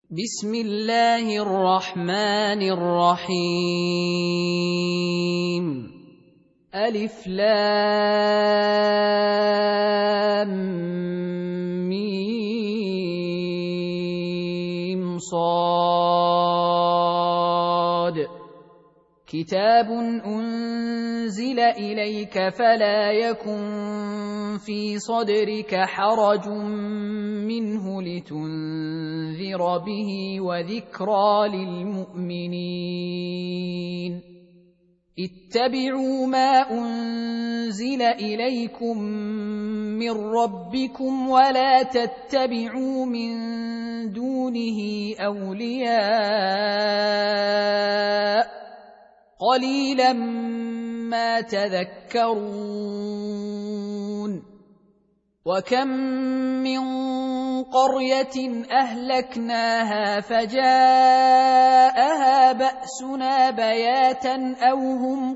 بسم الله الرحمن الرحيم. ألف لام ميم صاد. كتاب أنزل إليك فلا يكن في صدرك حرج منه لتنذر به وذكرى للمؤمنين. اتبعوا ما أنزل إليكم من ربكم ولا تتبعوا من دونه أولياء قليلا ما تذكرون. وكم من قرية أهلكناها فجاءها بأسنا بياتا أو هم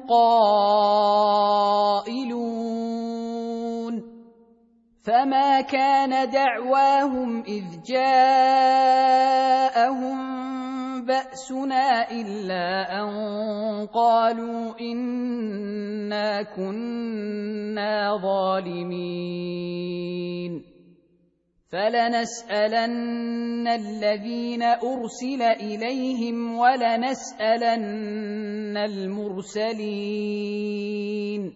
قائلون. فما كان دعواهم إذ جاءهم بأسنا إلا أن قالوا إنا كنا ظالمين. فلنسألن الذين أرسل إليهم ولنسألن المرسلين.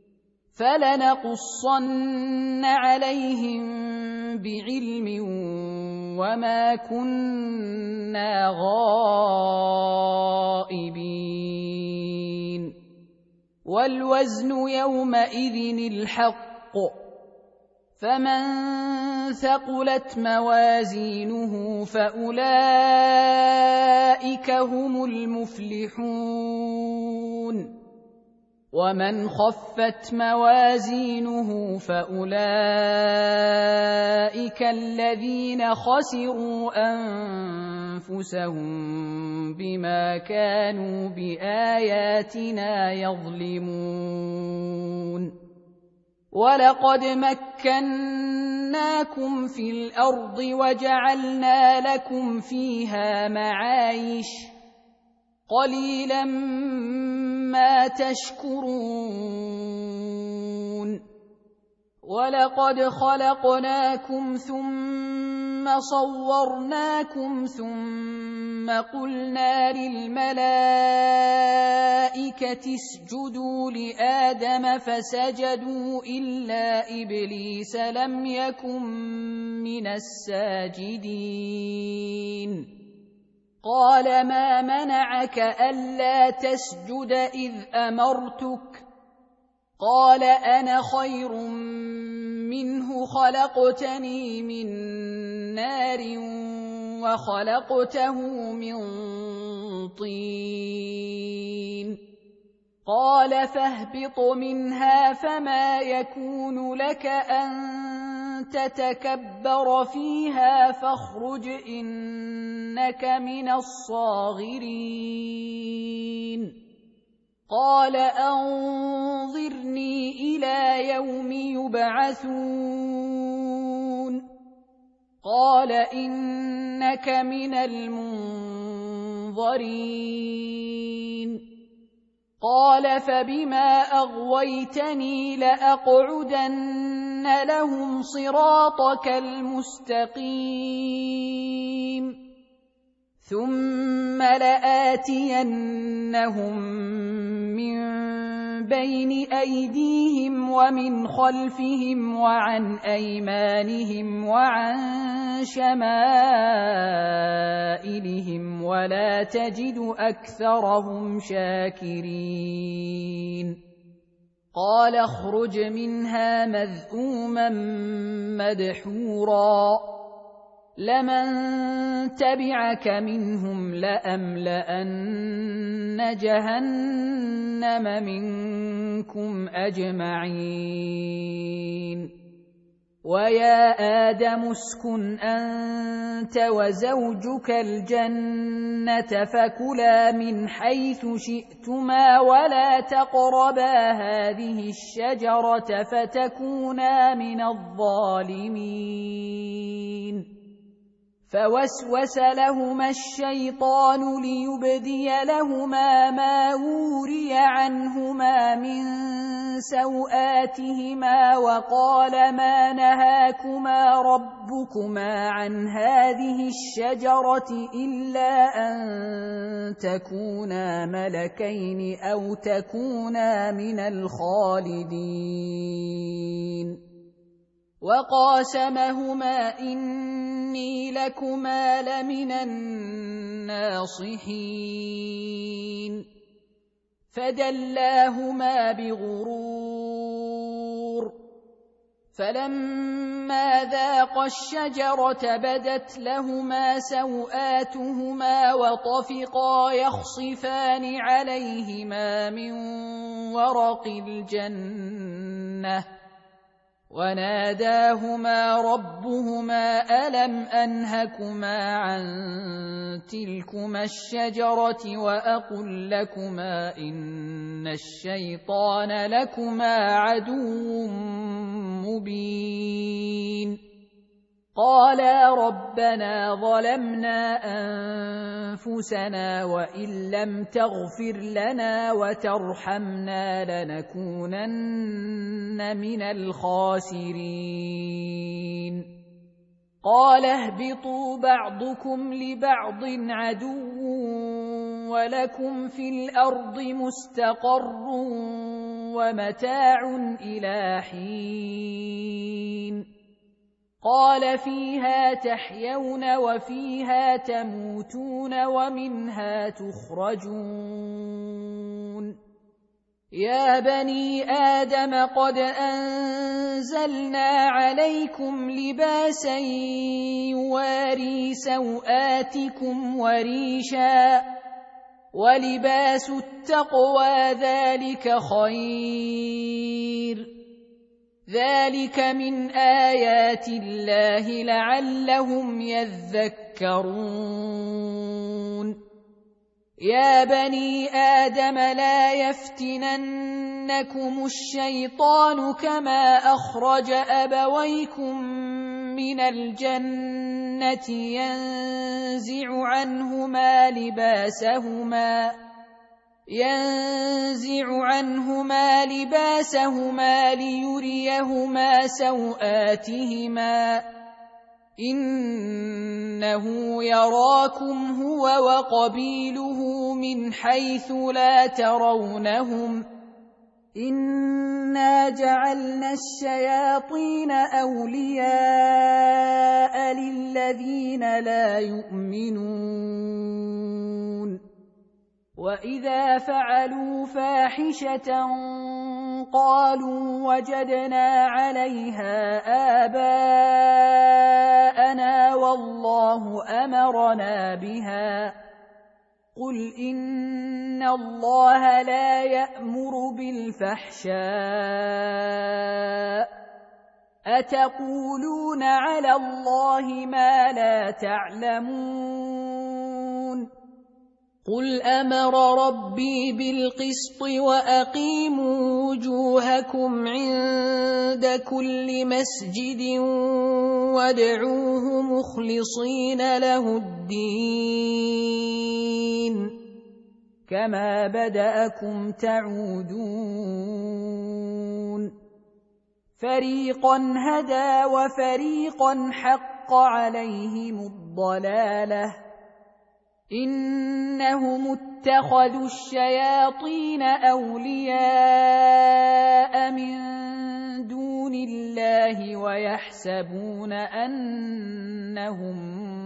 فلنقصن عليهم بعلم وما كنا غائبين. والوزن يومئذ الحق. فمن ثقلت موازينه فأولئك هم المفلحون. ومن خفت موازينه فأولئك الذين خسروا أنفسهم بما كانوا بآياتنا يظلمون. ولقد مكناكم في الأرض وجعلنا لكم فيها معايش قليلا ما تشكرون. ولقد خلقناكم ثم صورناكم ثم قلنا للملائكة اسجدوا لآدم فسجدوا إلا إبليس لم يكن من الساجدين. قال ما منعك ألا تسجد إذ أمرتك؟ قال أنا خير منه خلقتني من نار وخلقته من طين. قال فاهبط منها فما يكون لك أن تتكبر فيها فاخرج إنك من الصاغرين. قال أنظرني إلى يوم يبعثون. قال إنك من المنظرين. قال فبما أغويتني لأقعدن لهم صراطك المستقيم ثم لآتينهم من بين أيديهم ومن خلفهم وعن أيمانهم وعن شمائلهم ولا تجد أكثرهم شاكرين. قال اخرج منها مذءوما مدحورا لمن تبعك منهم لأملأن جهنم منكم أجمعين. ويا آدم اسكن أنت وزوجك الجنة فكلا من حيث شئتما ولا تقربا هذه الشجرة فتكونا من الظالمين. فوسوس لهما الشيطان ليبدي لهما ما وري عنهما من سوآتهما وقال ما نهاكما ربكما عن هذه الشجرة إلا أن تكونا ملكين أو تكونا من الخالدين وقاسمهما إني لكما لمن الناصحين فدلاهما بغرور فلما ذاقا الشجرة بدت لهما سوآتهما وطفقا يخصفان عليهما من ورق الجنة وناداهما ربهما ألم أنهكما عن تلكما الشجرة وأقل لكما إن الشيطان لكما عدو مبين قالا ربنا ظلمنا أنفسنا وإن لم تغفر لنا وترحمنا لنكونن من الخاسرين قال اهبطوا بعضكم لبعض عدو ولكم في الأرض مستقر ومتاع إلى حين قال فيها تحيون وفيها تموتون ومنها تخرجون يا بني آدم قد أنزلنا عليكم لباسا يواري سوآتكم وريشا ولباس التقوى ذلك خير ذلك من آيات الله لعلهم يذكرون يا بني آدم لا يفتننكم الشيطان كما أخرج أبويكم من الجنة ينزع عنهما لباسهما ليريهما سوآتهما إنه يراكم هو وقبيله من حيث لا ترونهم إنا جعلنا الشياطين أولياء للذين لا يؤمنون وإذا فعلوا فاحشة قالوا وجدنا عليها آباءنا والله أمرنا بها قل إن الله لا يأمر بالفحشاء أتقولون على الله ما لا تعلمون قل أمر ربي بالقسط وأقيموا وجوهكم عند كل مسجد وادعوه مخلصين له الدين كما بدأكم تعودون فريقا هدى وفريقا حق عليهم الضلالة إنهم اتخذوا الشياطين أولياء من دون الله ويحسبون أنهم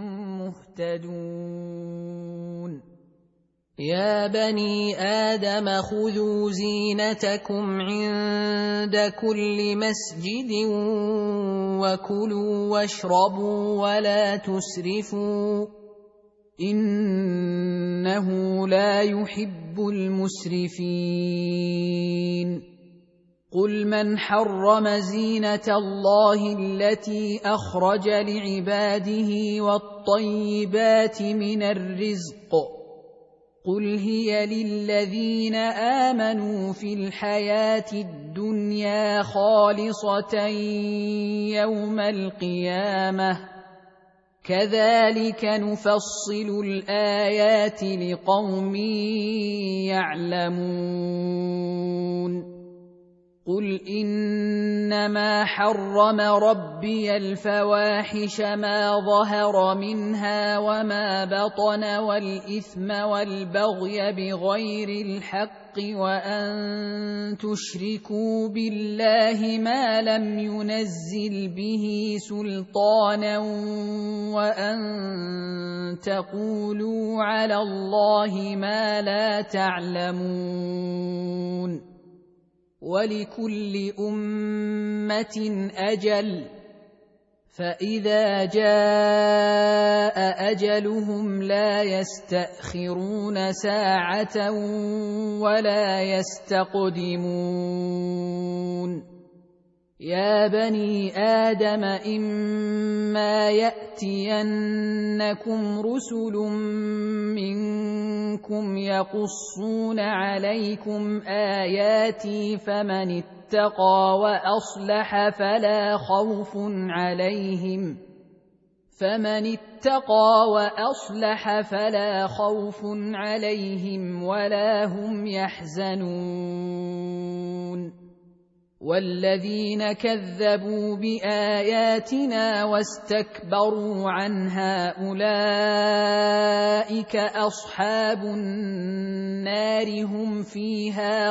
مهتدون يا بني آدم خذوا زينتكم عند كل مسجد وكلوا واشربوا ولا تسرفوا إنه لا يحب المسرفين قل من حرم زينة الله التي أخرج لعباده والطيبات من الرزق قل هي للذين آمنوا في الحياة الدنيا خالصة يوم القيامة كذلك نفصل الآيات لقوم يعلمون قل إنما حرم ربي الفواحش ما ظهر منها وما بطن والإثم والبغي بغير الحق وأن تشركوا بالله ما لم ينزل به سلطانا وأن تقولوا على الله ما لا تعلمون ولكل أمة أجل فإذا جاء أجلهم لا يستأخرون ساعة ولا يستقدمون يا بني آدم إما يأتينكم رسل منكم يقصون عليكم آياتي فمن اتقى وأصلح فلا خوف عليهم ولا هم يحزنون والذين كذبوا بآياتنا واستكبروا عنها أولئك أصحاب النار هم فيها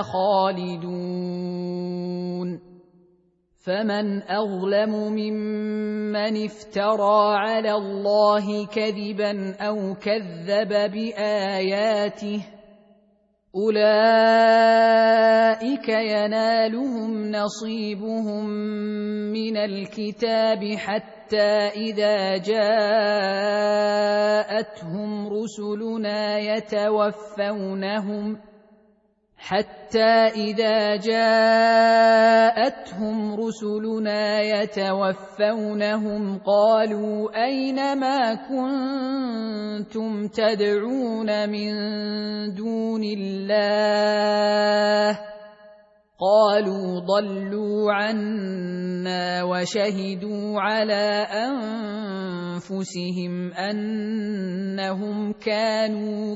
خالدون فمن أظلم ممن افترى على الله كذبا أو كذب بآياته أولئك ينالهم نصيبهم من الكتاب حتى إذا جاءتهم رسلنا يتوفونهم قالوا أين ما كنتم تدعون من دون الله قالوا ضلوا عنا وشهدوا على أنفسهم أنهم كانوا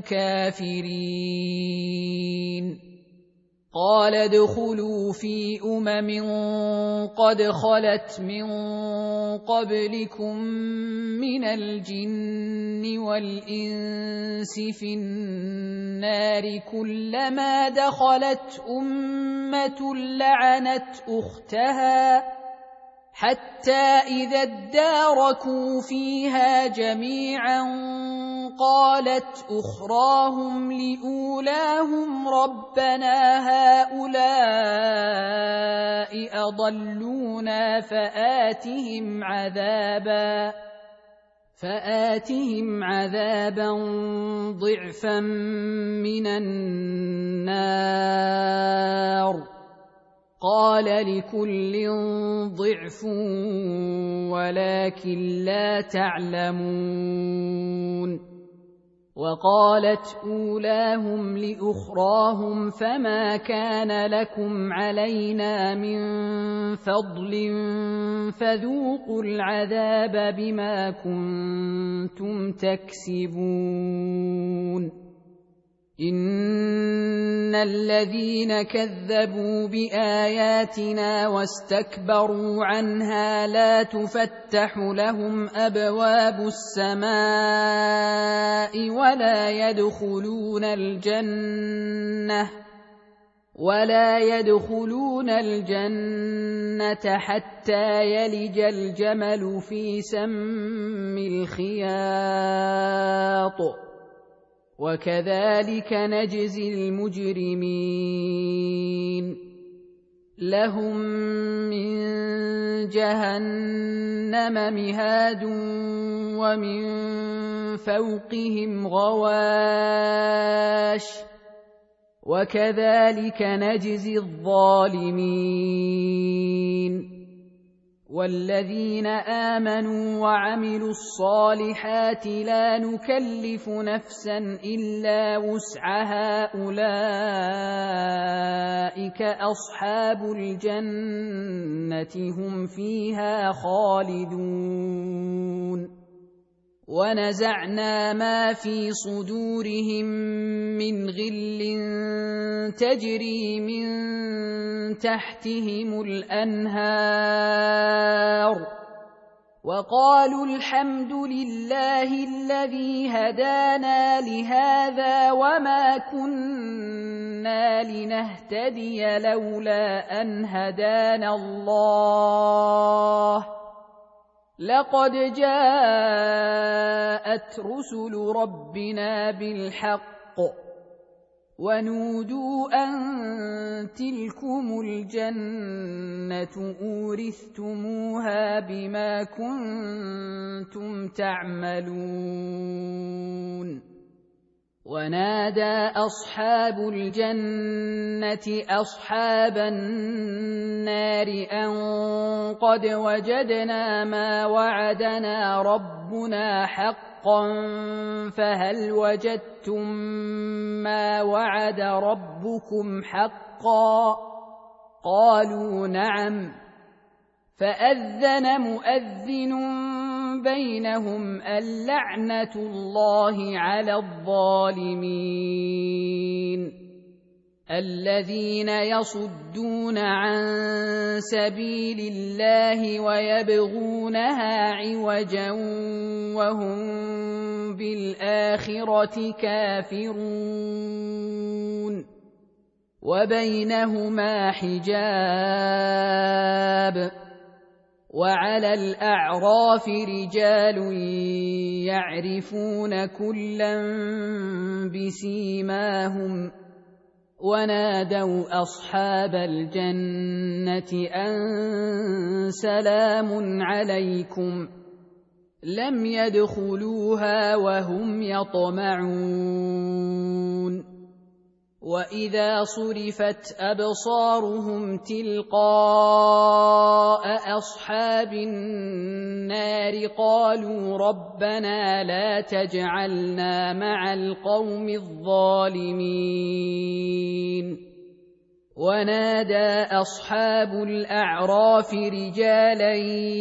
كافرين قال ادخلوا في قد خلت من قبلكم من الجن والإنس في النار كلما دخلت أمة لعنت أختها حتى إذا اداركوا فيها جميعا قالت أخراهم لأولاهم ربنا هؤلاء أضلونا فآتهم عذابا ضعفا من النار قال لكل ضعف ولكن لا تعلمون وقالت أولاهم لأخراهم فما كان لكم علينا من فضل فذوقوا العذاب بما كنتم تكسبون إن الذين كذبوا بآياتنا واستكبروا عنها لا تفتح لهم أبواب السماء ولا يدخلون الجنة حتى يلج الجمل في سم الخياط وكذلك نجزي المجرمين لهم من جهنم مهاد ومن فوقهم غواش وكذلك نجزي الظالمين والذين آمنوا وعملوا الصالحات لا نكلف نفسا إلا وسعها أولئك أصحاب الجنة هم فيها خالدون ونزعنا ما في صدورهم من غل تجري من تحتهم الأنهار وقالوا الحمد لله الذي هدانا لهذا وما كنا لنهتدي لولا أن هدانا الله لقد جاءت رسل ربنا بالحق ونودوا أن تلكم الجنة أورثتموها بما كنتم تعملون ونادى أصحاب الجنة أصحاب النار أن قد وجدنا ما وعدنا ربنا حقا فهل وجدتم ما وعد ربكم حقا قالوا نعم فأذن مؤذن بينهم اللعنة الله على الظالمين الذين يصدون عن سبيل الله ويبغونها عوجا وهم بالآخرة كافرون وبينهما حجاب وعلى الأعراف رجال يعرفون كلا بسيماهم ونادوا أصحاب الجنة أن سلام عليكم لم يدخلوها وهم يطمعون وإذا صرفت أبصارهم تلقاء أصحاب النار قالوا ربنا لا تجعلنا مع القوم الظالمين ونادى أصحاب الأعراف رجالا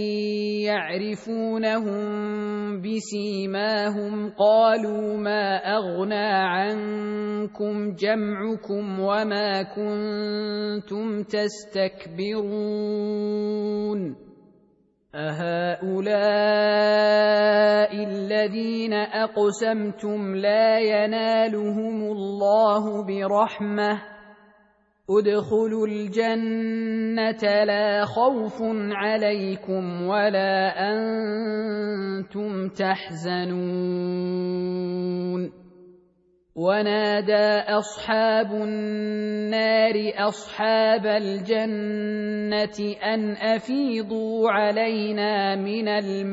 يعرفونهم بسيماهم قالوا ما أغنى عنكم جمعكم وما كنتم تستكبرون أهؤلاء الذين أقسمتم لا ينالهم الله برحمة ادخلوا الجنة لا خوف عليكم ولا أنتم تحزنون ونادى أصحاب النار أصحاب الجنة أن أفيضوا علينا من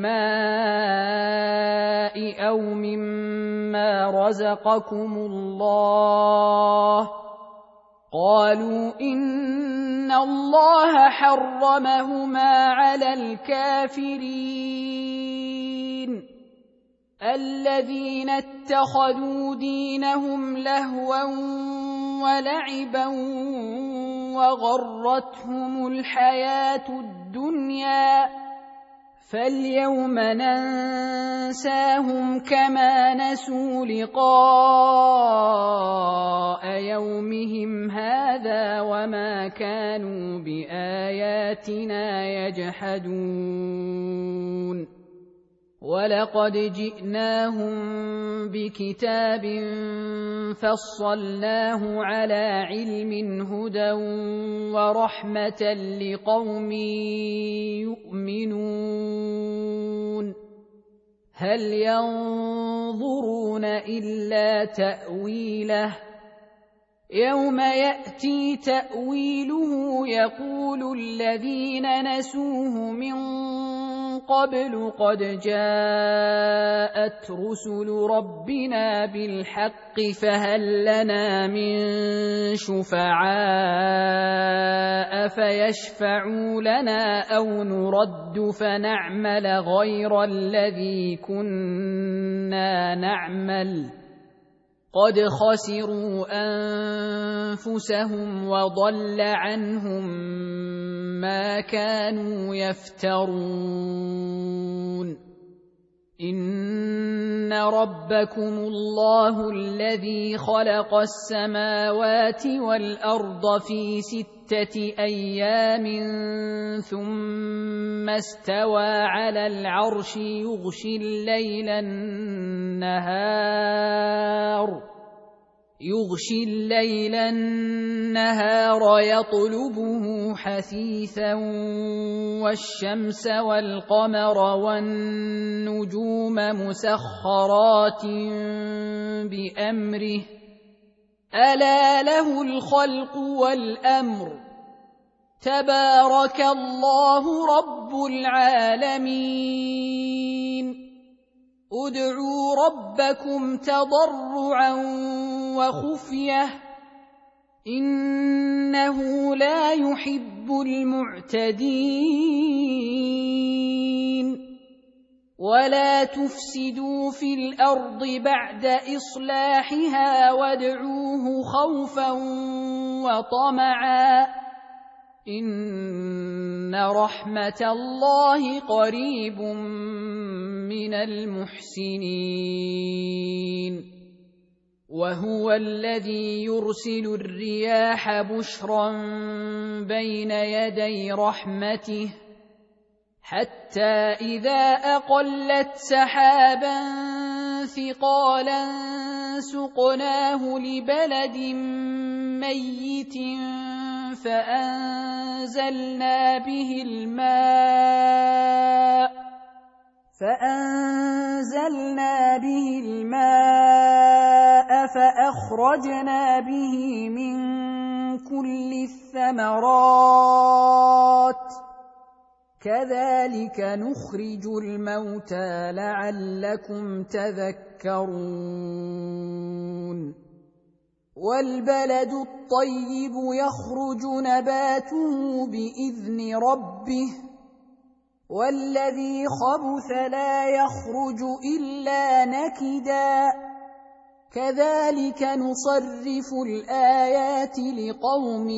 الماء أو مما رزقكم الله قالوا إن الله حرمهما على الكافرين الذين اتخذوا دينهم لهوا ولعبا وغرتهم الحياة الدنيا فاليوم ننساهم كما نسوا لقاء يومهم هذا وما كانوا بآياتنا يجحدون ولقد جئناهم بكتاب فصلناه على علم هدى ورحمة لقوم يؤمنون هل ينظرون إلا تأويله يوم يأتي تأويله يقول الذين نسوه من قبل قد جاءت رسل ربنا بالحق فهل لنا من شفعاء فيشفعوا لنا أو نرد فنعمل غير الذي كنا نعمل قد خسروا أنفسهم وضل عنهم ما كانوا يفترون إن ربكم الله الذي خلق السماوات والأرض في 6 أيام ثم استوى على العرش يغشي الليل النهار يطلبه حثيثا والشمس والقمر والنجوم مسخرات بأمره ألا له الخلق والأمر تبارك الله رب العالمين ادعوا ربكم تضرعا وخفية إنه لا يحب المعتدين ولا تفسدوا في الأرض بعد إصلاحها وادعوه خوفا وطمعا إن رحمة الله قريب من المحسنين وهو الذي يرسل الرياح بشرا بين يدي رحمته حتى إذا أقلت سحابا ثقالا سقناه لبلد ميت فأنزلنا به الماء فأخرجنا به من كل الثمرات كذلك نخرج الموتى لعلكم تذكرون والبلد الطيب يخرج نباته بإذن ربه والذي خبث لا يخرج إلا نكدا كذلك نصرف الآيات لقوم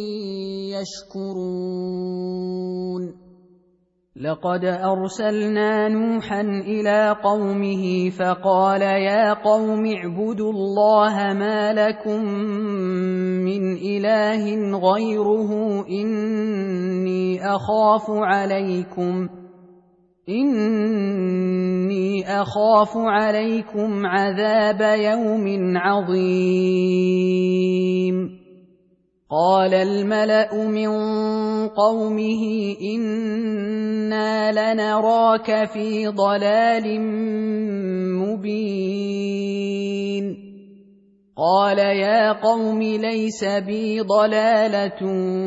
يشكرون لقد أرسلنا نوحا إلى قومه فقال يا قوم اعبدوا الله ما لكم من إله غيره إني أخاف عليكم عذاب يوم عظيم قال الملأ من قومه إنا لنراك في ضلال مبين قال يا قوم ليس بي ضلالة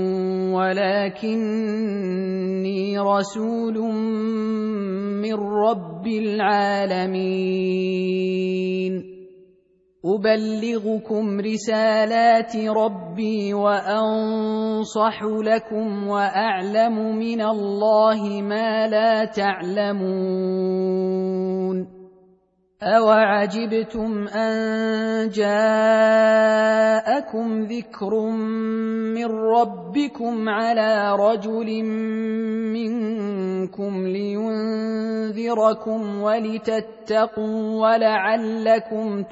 ولكني رسول من رب العالمين أبلغكم رسالات ربي وأنصح لكم وأعلم من الله ما لا تعلمون أوعجبتم أن جاءكم ذكر من ربكم على رجل منكم لينذركم ولتتقوا ولعلكم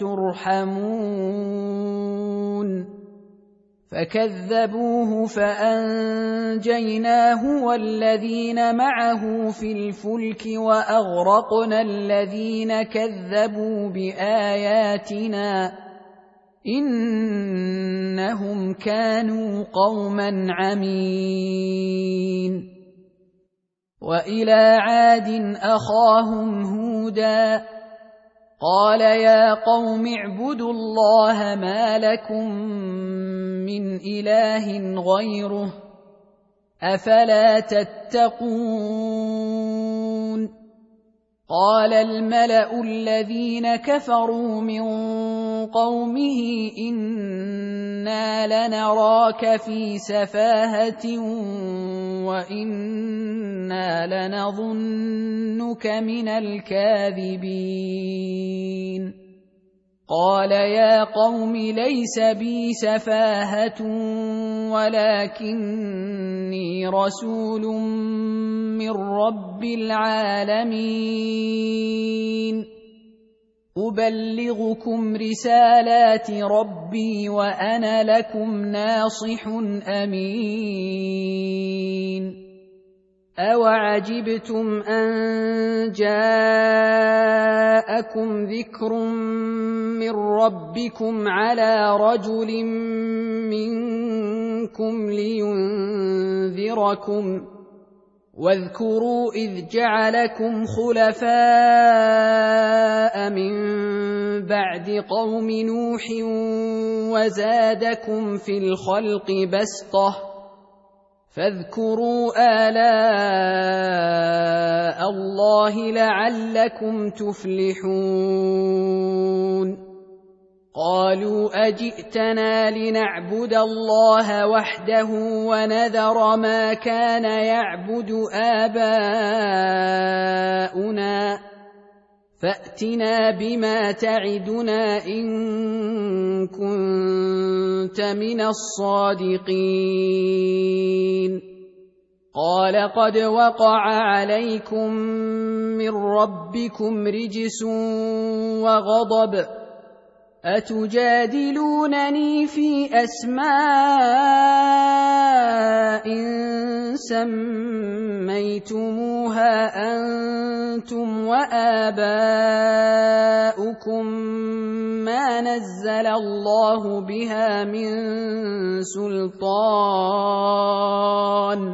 ترحمون فكذبوه فأنجيناه والذين معه في الفلك وأغرقنا الذين كذبوا بآياتنا إنهم كانوا قوما عمين وإلى عاد أخاهم هودا قال يا قوم اعبدوا الله ما لكم من إله غيره أفلا تتقون قال الملأ الذين كفروا من قومه إنا لنراك في سفاهة وإنا لنظنك من الكاذبين قال يا قوم ليس بي سفاهة ولكني رسول من رب العالمين أبلغكم رسالات ربي وأنا لكم ناصح أمين أوعجبتم أن جاءكم ذكر من ربكم على رجل منكم لينذركم واذكروا إذ جعلكم خلفاء من بعد قوم نوح وزادكم في الخلق بسطة فاذكروا آلاء الله لعلكم تفلحون قالوا أجئتنا لنعبد الله وحده ونذر ما كان يعبد آباؤنا فأتنا بما تعدنا إن كنت من الصادقين قال قد وقع عليكم من ربكم رجس وغضب أتجادلونني في أسماء سميتموها أنتم وآباؤكم ما نزل الله بها من سلطان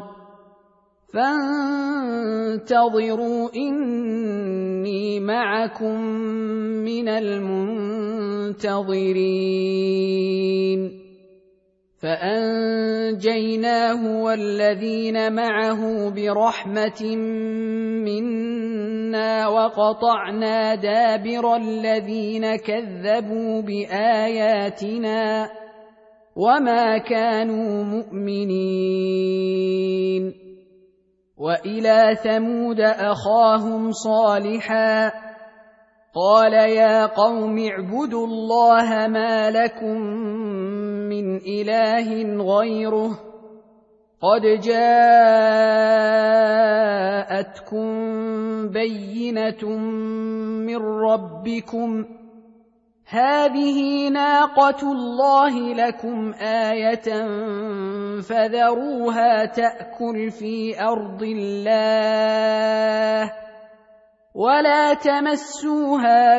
فانتظروا إني معكم من المنتظرين فأنجيناه والذين معه برحمة منا وقطعنا دابر الذين كذبوا بآياتنا وما كانوا مؤمنين وإلى ثمود أخاهم صالحا قال يا قوم اعبدوا الله ما لكم من إله غيره قد جاءتكم بينة من ربكم هذه ناقة الله لكم آية فذروها تأكل في أرض الله ولا تمسوها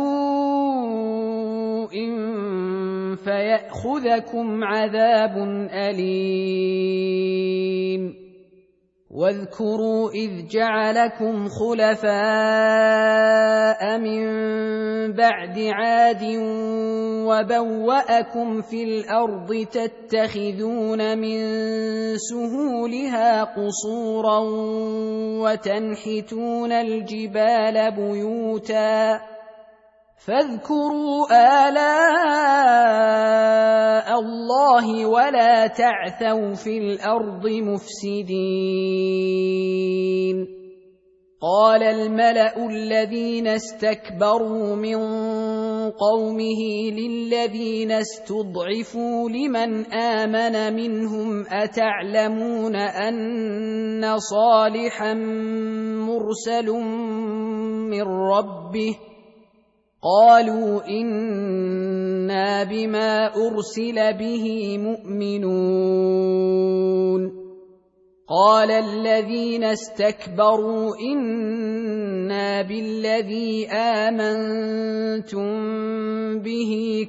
بسوء فيأخذكم عذاب أليم واذكروا إذ جعلكم خلفاء من بعد عاد وبوأكم في الأرض تتخذون من سهولها قصورا وتنحتون الجبال بيوتا فاذكروا آلاء الله ولا تعثوا في الأرض مفسدين قال الملأ الذين استكبروا من قومه للذين استضعفوا لمن آمن منهم أتعلمون أن صالحا مرسل من ربه قالوا إنا بما أرسل به مؤمنون قال الذين استكبروا إنا بالذي آمنتم به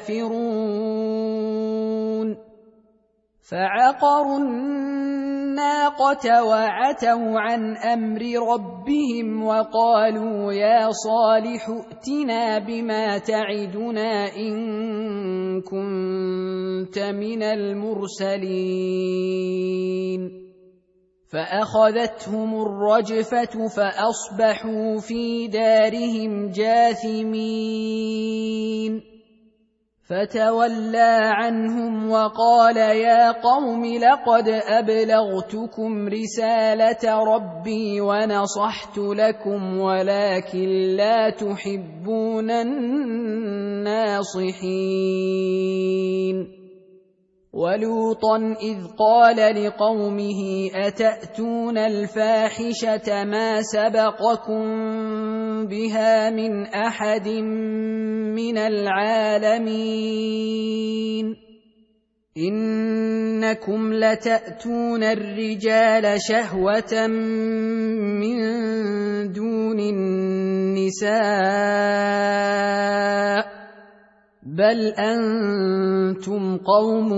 كافرون فعقروا الناقة وعتوا عن أمر ربهم وقالوا يا صالح ائتنا بما تعدنا إن كنت من المرسلين فأخذتهم الرجفة فأصبحوا في دارهم جاثمين فتولى عنهم وقال يا قوم لقد أبلغتكم رسالة ربي ونصحت لكم ولكن لا تحبون الناصحين ولوطا إذ قال لقومه أتأتون الفاحشة ما سبقكم بها من أحد من العالمين إنكم لتأتون الرجال شهوة من دون النساء بل أنتم قوم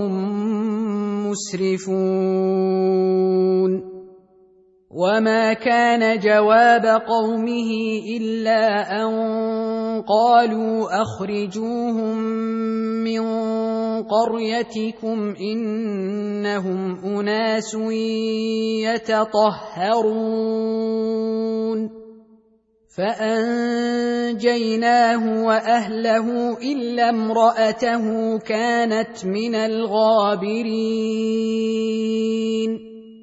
مسرفون وما كان جواب قومه إلا أن قالوا أخرجوهم من قريتكم إنهم أناس يتطهرون فأنجيناه وأهله إلا امرأته كانت من الغابرين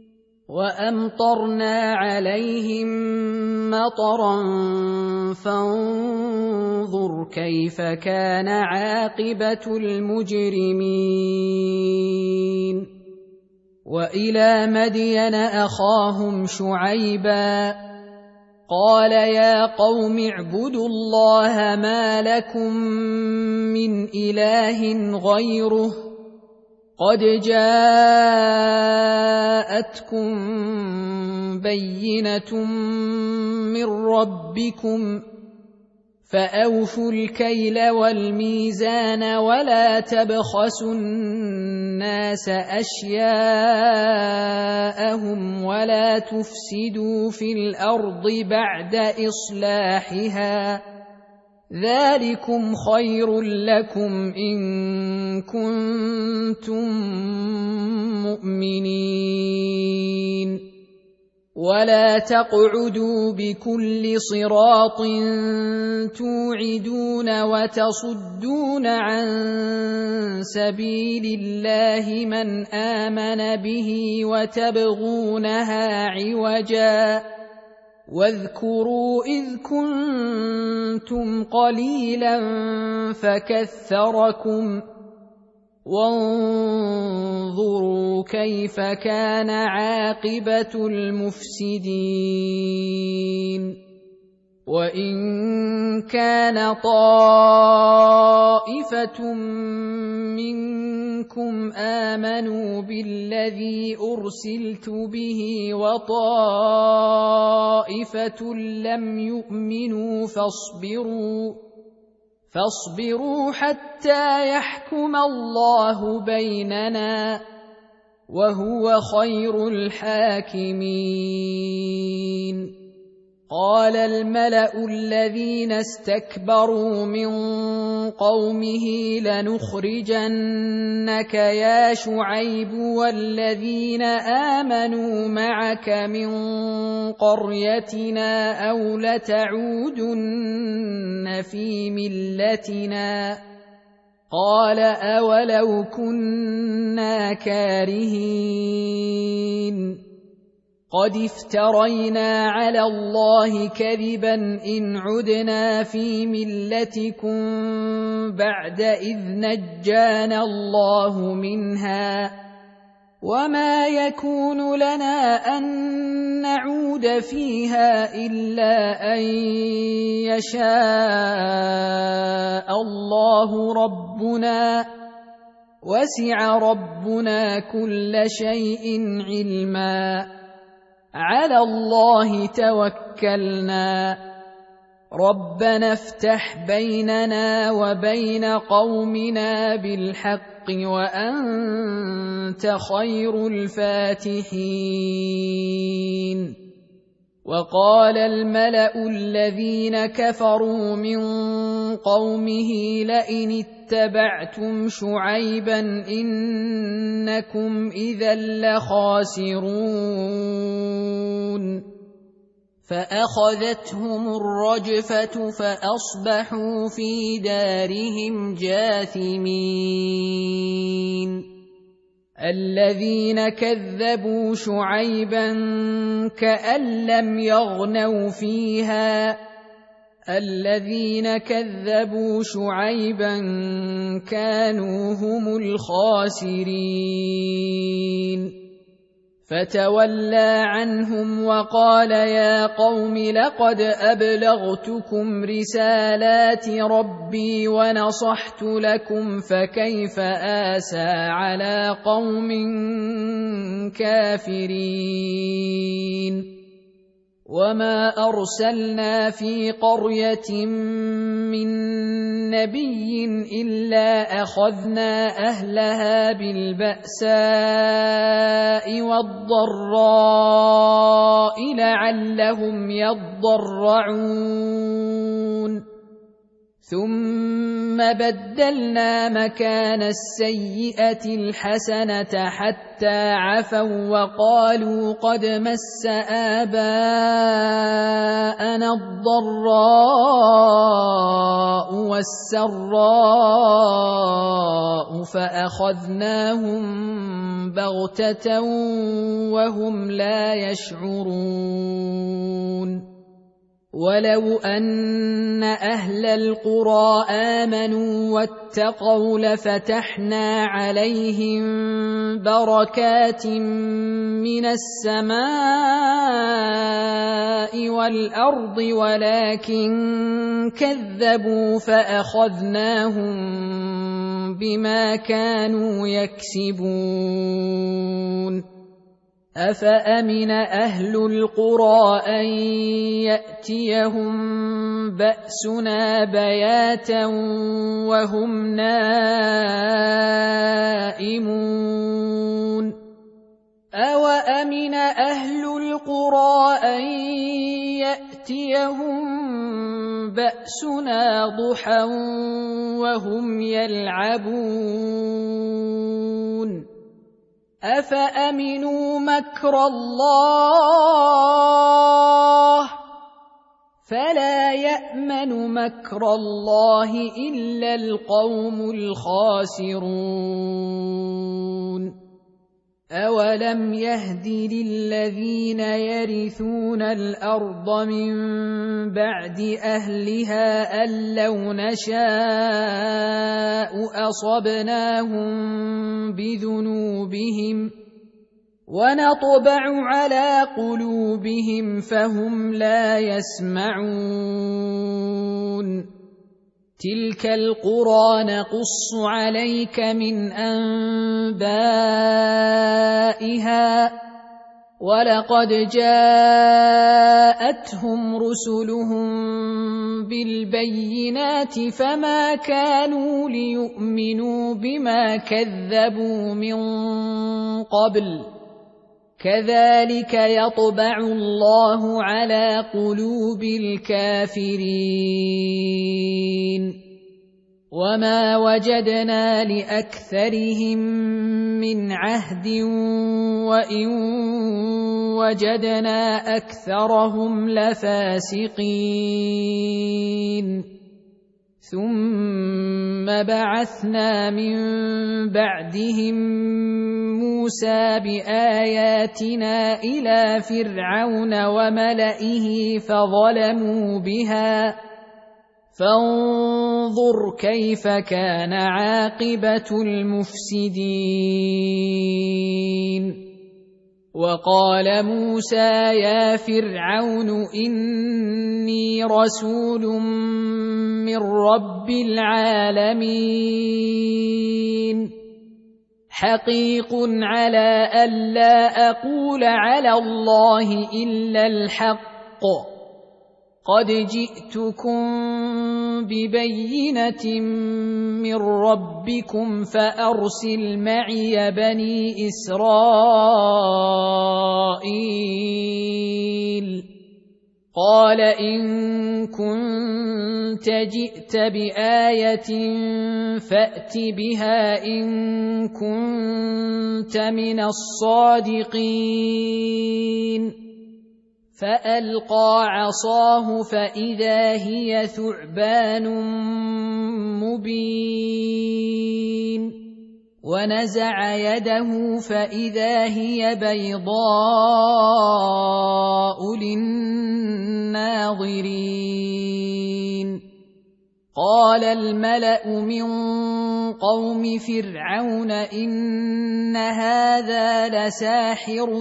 وأمطرنا عليهم مطرا فانظر كيف كان عاقبة المجرمين وإلى مدين أخاهم شعيبا قال يا قوم اعبدوا الله ما لكم من إله غيره قد جاءتكم بينة من ربكم فأوفوا الكيل والميزان ولا تبخسوا الناس أشياءهم ولا تفسدوا في الأرض بعد إصلاحها ذلكم خير لكم إن كنتم مؤمنين ولا تقعدوا بكل صراط توعدون وتصدون عن سبيل الله من آمن به وتبغونها عوجا واذكروا إذ كنتم قليلا فكثركم وانظروا كيف كان عاقبة المفسدين وإن كان طائفة منكم آمنوا بالذي أرسلت به وطائفة لم يؤمنوا فاصبروا حتى يحكم الله بيننا وهو خير الحاكمين قال الملأ الذين استكبروا من قومه لنخرجنك يا شعيب والذين آمنوا معك من قريتنا أو لتعودن في ملتنا قال أولو كنا كارهين قد افترينا على الله كذبا إن عدنا في ملتكم بعد إذ نجانا الله منها وما يكون لنا أن نعود فيها إلا أن يشاء الله ربنا وسع ربنا كل شيء علما على الله توكلنا ربنا افتح بيننا وبين قومنا بالحق وأنت خير الفاتحين وقال الملأ الذين كفروا من قومه لئن اتبعتم شعيبا إنكم إذا لخاسرون فأخذتهم الرجفة فأصبحوا في دارهم جاثمين الذين كذبوا شعيبا كأن لم يغنوا فيها الذين كذبوا شعيبا كانوا هم الخاسرين فتولى عنهم وقال يا قوم لقد أبلغتكم رسالات ربي ونصحت لكم فكيف آسى على قوم كافرين وما أرسلنا في قرية من نبي إلا أخذنا أهلها بالبأساء والضراء لعلهم يضرعون ثم بدلنا مكان السيئة الحسنة حتى عفوا وقالوا قد مس آباءنا الضراء والسراء فأخذناهم بغتة وهم لا يشعرون ولو أن أهل القرى آمنوا واتقوا لفتحنا عليهم بركات من السماء والأرض ولكن كذبوا فأخذناهم بما كانوا يكسبون أفأمن أهل القرى أن يأتيهم بأسنا بياتا وهم نائمون أوأمن أهل القرى أن يأتيهم بأسنا ضحى وهم يلعبون أفأمنوا مكر الله فلا يأمن مكر الله إلا القوم الخاسرون أولم يهد للذين يرثون الأرض من بعد أهلها أن لو نشاء أصبناهم بذنوبهم ونطبع على قلوبهم فهم لا يسمعون تلك القرى نقص عليك من أنبائها ولقد جاءتهم رسلهم بالبينات فما كانوا ليؤمنوا بما كذبوا من قبل كذلك يطبع الله على قلوب الكافرين وما وجدنا لأكثرهم من عهد وإن وجدنا أكثرهم لفاسقين ثم بعثنا من بعدهم موسى بآياتنا إلى فرعون وملئه فظلموا بها فانظر كيف كان عاقبة المفسدين وقال موسى يا فرعون إني رسول من رب العالمين حقيق على ألا أقول على الله إلا الحق قد جئتكم ببينة من ربكم فأرسل معي بني إسرائيل قال إن كنت جئت بآية فأت بها إن كنت من الصادقين فألقى عصاه فإذا هي ثعبان مبين ونزع يده فإذا هي بيضاء للناظرين قال الملأ من قوم فرعون إن هذا لساحر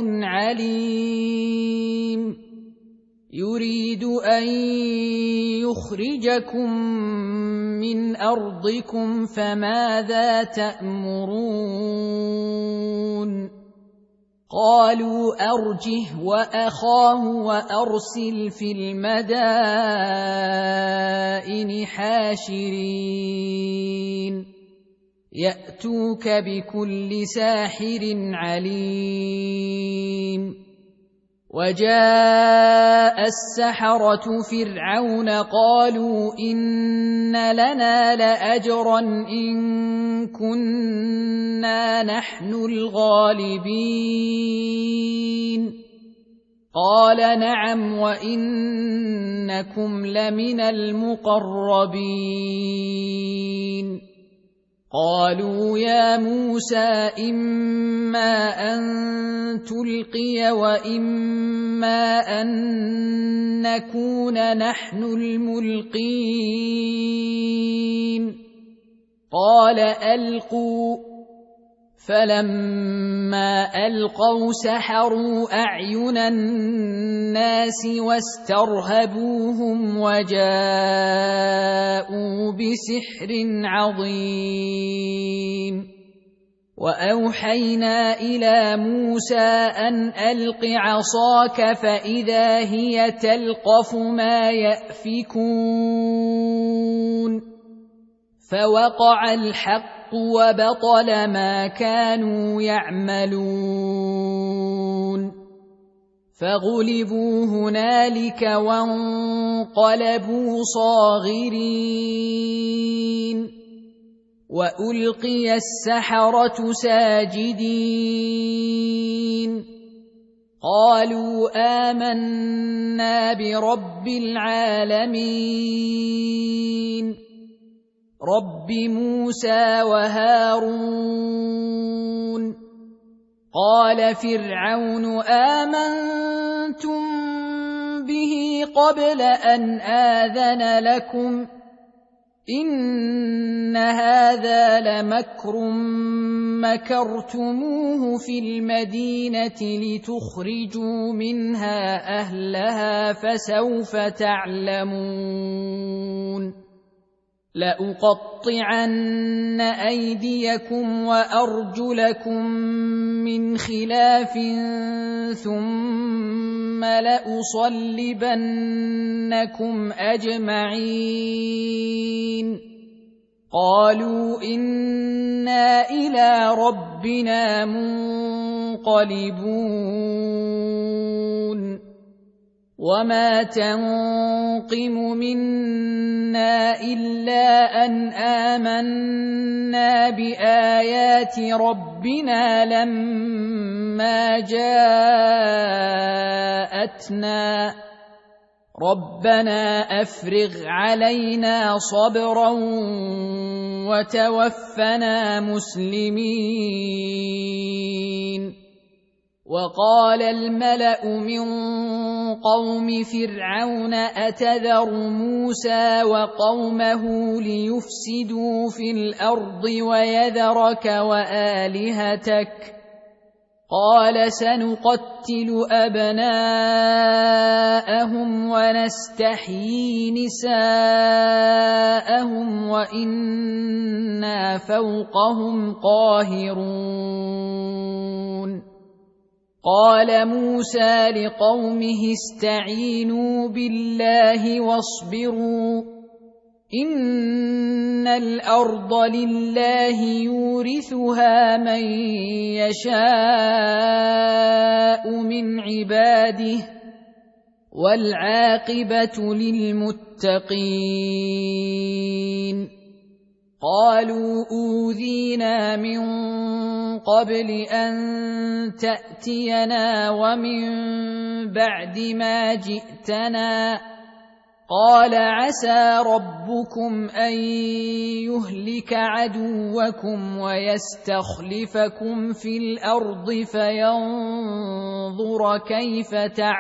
عليم يريد أن يخرجكم من أرضكم فماذا تأمرون قالوا أرجه وأخاه وأرسل في المدائن حاشرين يأتوك بكل ساحر عليم وجاء السحرة فرعون قالوا إن لنا لأجرا إن كنا نحن الغالبين قال نعم وإنكم لمن المقربين قالوا يا موسى إما أن تلقي وإما أن نكون نحن الملقين قال ألقوا فلما ألقوا سحروا أعين الناس واسترهبوهم وجاءوا بسحر عظيم وأوحينا إلى موسى أن ألق عصاك فإذا هي تلقف ما يأفكون فوقع الحق وبطل ما كانوا يعملون فغلبوا هنالك وانقلبوا صاغرين وألقي السحرة ساجدين قالوا آمنا برب العالمين رب موسى وهارون قال فرعون آمنتم به قبل أن آذن لكم إن هذا لمكر مكرتموه في المدينة لتخرجوا منها أهلها فسوف تعلمون لأقطعن أيديكم وأرجلكم من خلاف ثم لأصلبنكم أجمعين قالوا إنا إلى ربنا منقلبون وما تنقم منا إلا أن آمنا بآيات ربنا لما جاءتنا ربنا أفرغ علينا صبرا وتوفنا مسلمين وقال الملأ من قوم فرعون أتذر موسى وقومه ليفسدوا في الأرض ويذرك وآلهتك قال سنقتل أبناءهم ونستحيي نساءهم وإنا فوقهم قاهرون قال موسى لقومه استعينوا بالله واصبروا إن الأرض لله يورثها من يشاء من عباده والعاقبة للمتقين قالوا أوذينا من قبل أن تأتينا ومن بعد ما جئتنا قال عسى ربكم أن يهلك عدوكم ويستخلفكم في الأرض فينظر كيف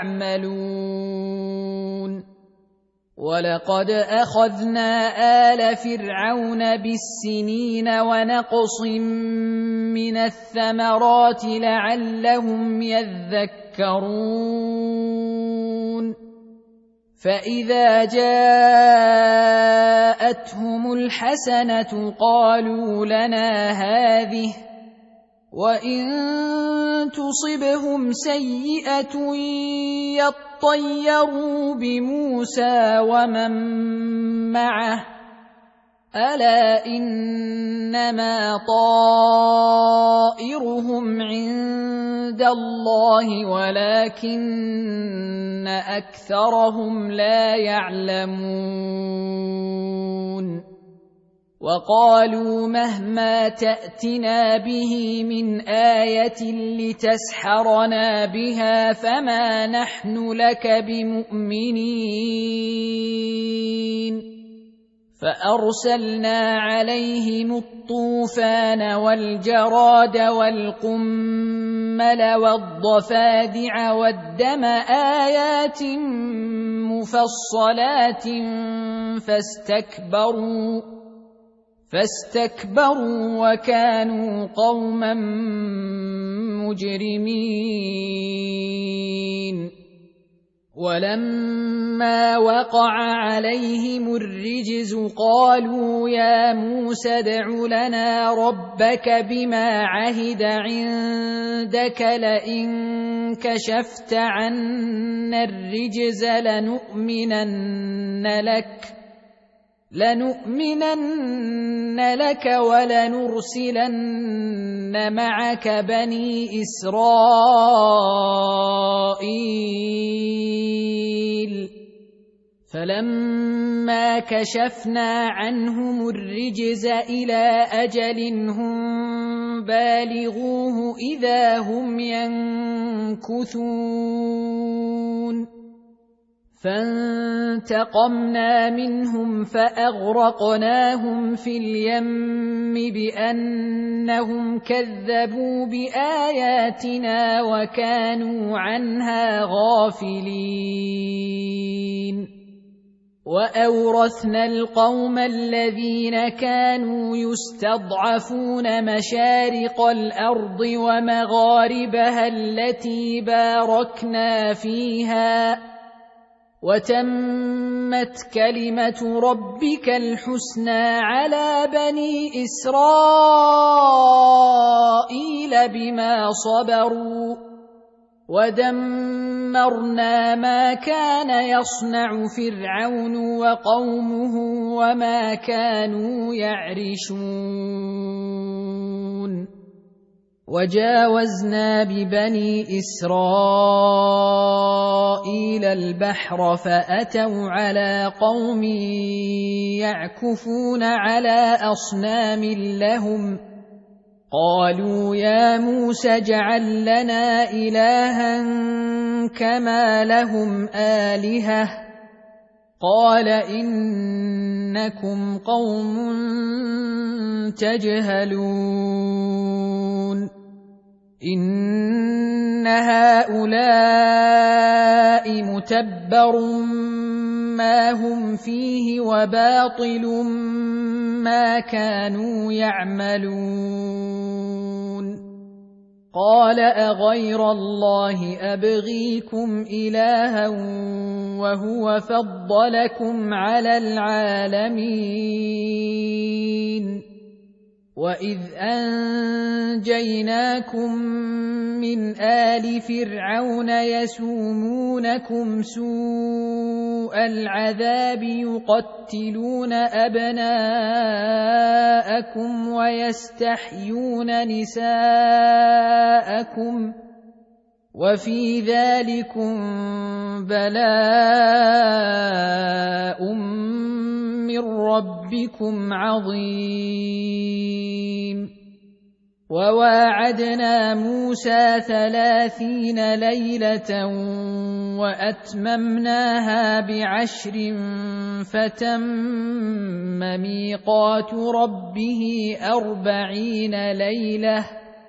تعملون ولقد أخذنا آل فرعون بالسنين ونقص من الثمرات لعلهم يذكرون فإذا جاءتهم الحسنة قالوا لنا هذه وإن تصبهم سيئة يطيروا بموسى ومن معه ألا إنما طائرهم عند الله ولكن أكثرهم لا يعلمون وقالوا مهما تأتنا به من آية لتسحرنا بها فما نحن لك بمؤمنين فأرسلنا عليهم الطوفان والجراد والقمل والضفادع والدم آيات مفصلات فاستكبروا وكانوا قوما مجرمين ولما وقع عليهم الرجز قالوا يا موسى ادع لنا ربك بما عهد عندك لئن كشفت عنا الرجز لنؤمنن لك ولنرسلن معك بني إسرائيل فلما كشفنا عنهم الرجز إلى أجل هم بالغوه إذا هم ينكثون فانتقمنا منهم فأغرقناهم في اليم بأنهم كذبوا بآياتنا وكانوا عنها غافلين وأورثنا القوم الذين كانوا يستضعفون مشارق الأرض ومغاربها التي باركنا فيها وتمت كلمة ربك الحسنى على بني إسرائيل بما صبروا ودمرنا ما كان يصنع فرعون وقومه وما كانوا يعرشون وجاوزنا ببني إسرائيل البحر فأتوا على قوم يعكفون على أصنام لهم قالوا يا موسى اجعل لنا إلها كما لهم آلهة قال إنكم قوم تجهلون إن هؤلاء متبر ما هم فيه وباطل ما كانوا يعملون قال أغير الله أبغيكم إلها وهو فضلكم على العالمين وإذ أنجيناكم من آل فرعون يسومونكم سوء العذاب يقتلون أبناءكم ويستحيون نساءكم وفي ذلكم بلاء من ربكم عظيم وواعدنا موسى 30 ليلة وأتممناها ب10 فتم ميقات ربه 40 ليلة.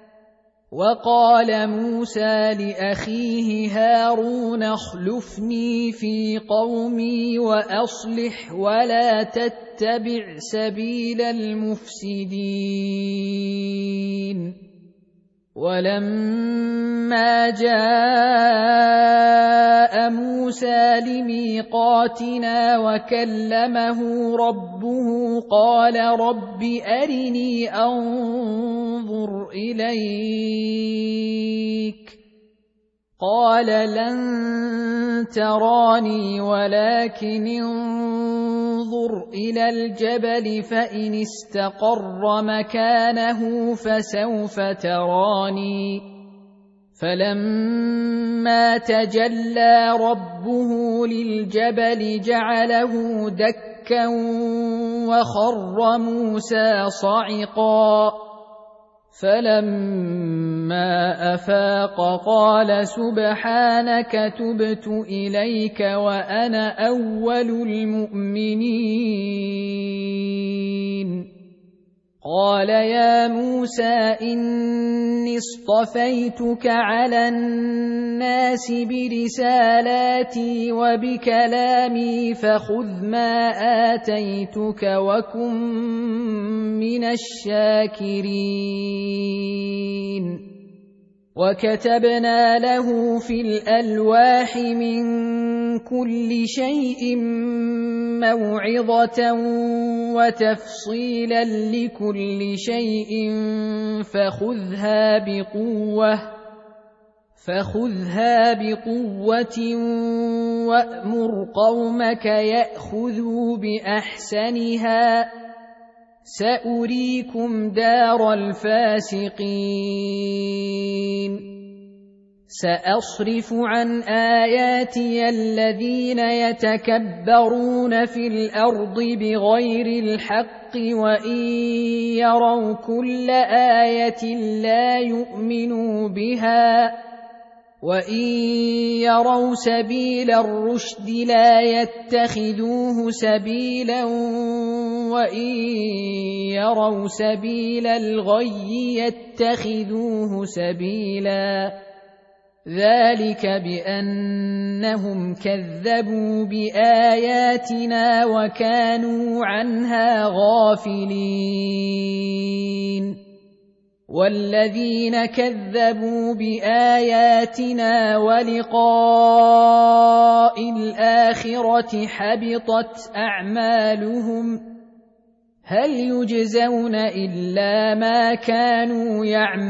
وقال موسى لأخيه هارون اخلفني في قومي وأصلح ولا تتبع سبيل المفسدين. ولما جاء موسى لميقاتنا وكلمه ربه قال رب أرني أنظر إليك قال لن تراني ولكن انظر إلى الجبل فإن استقر مكانه فسوف تراني. فلما تجلى ربه للجبل جعله دكا وخر موسى صعقا. فلما أفاق قال سبحانك تبت إليك وأنا أول المؤمنين. قال يا موسى إني اصطفيتك على الناس برسالاتي وبكلامي فخذ ما آتيتك وكن من الشاكرين. وكتبنا له في الألواح من كل شيء موعظة وتفصيلا لكل شيء فخذها بقوة وأمر قومك يأخذوا بأحسنها سأريكم دار الفاسقين. سأصرف عن آياتي الذين يتكبرون في الأرض بغير الحق وإن يروا كل آية لا يؤمنوا بها وإن يروا سبيل الرشد لا يتخذوه سبيلا وإن يروا سبيل الغي يتخذوه سبيلا. ذلك بأنهم كذبوا بآياتنا وكانوا عنها غافلين. والذين كذبوا بآياتنا ولقاء الآخرة حبطت أعمالهم هل يجزون إلا ما كانوا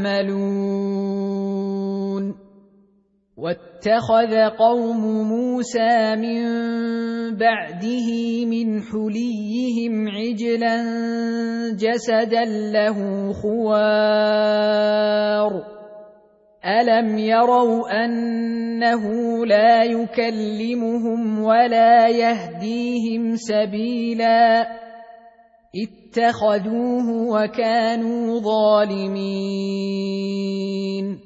يعملون. واتخذ قوم موسى من بعده من حليهم عجلا جسدا له خوار ألم يروا أنه لا يكلمهم ولا يهديهم سبيلا اتخذوه وكانوا ظالمين.